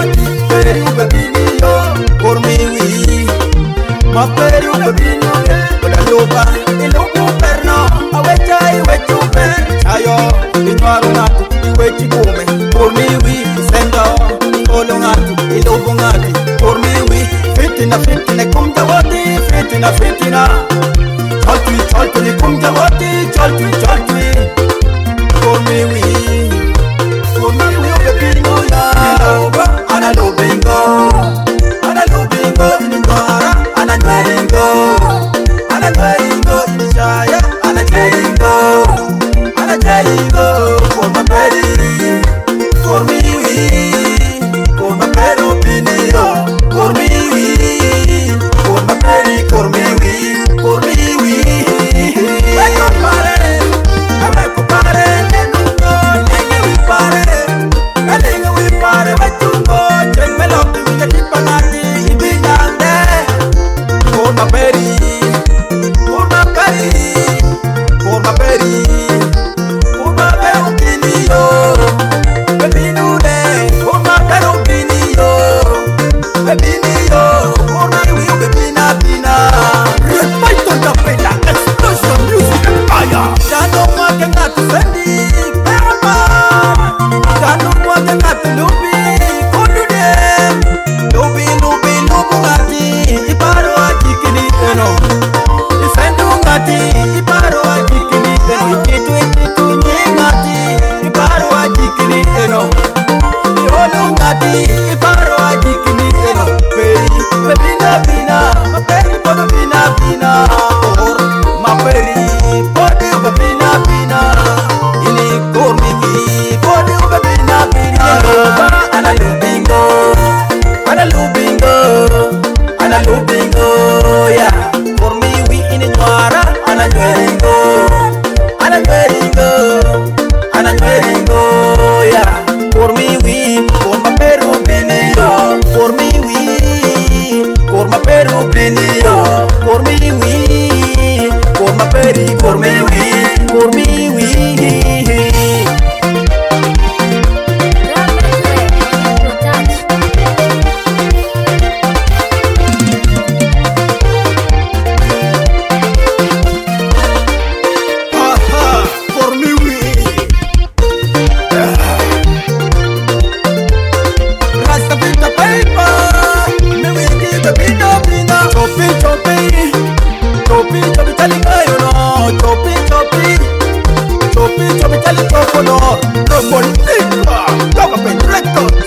Peri bebini yo, por mi wi. Ma peri bebini yo, oda loba, ilobu perno. Awecha iwechu per, ayo, inwaru ngatu, iwechi kume. Por mi wi, sendo, olo ngatu, ilobu ngati. Por mi wi, fitina fitina kumja wati, fitina fitina. Choltui choltui kumja wati, choltui choltui. Por mi wi. Ana lubingo, iningora, ana nwaringo, inishaya, ana jaingo, for my petty, for me we, for my petty opinion, for me we, for my petty, for me we, for me we. Like a party, I like a party, and we party. Pare batungo, chen me lo tu que ti panati y billante. Por ma peri, por ma peri, por ma peri, por ma pero pinillo, pepinule, por ma pero pinillo, pepinillo, por ma yu pepina pina. Respeto la pena, explosion music fire. Ya no más que gato sendi, perma. Ya no más que gato lupi.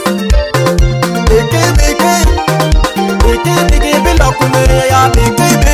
Big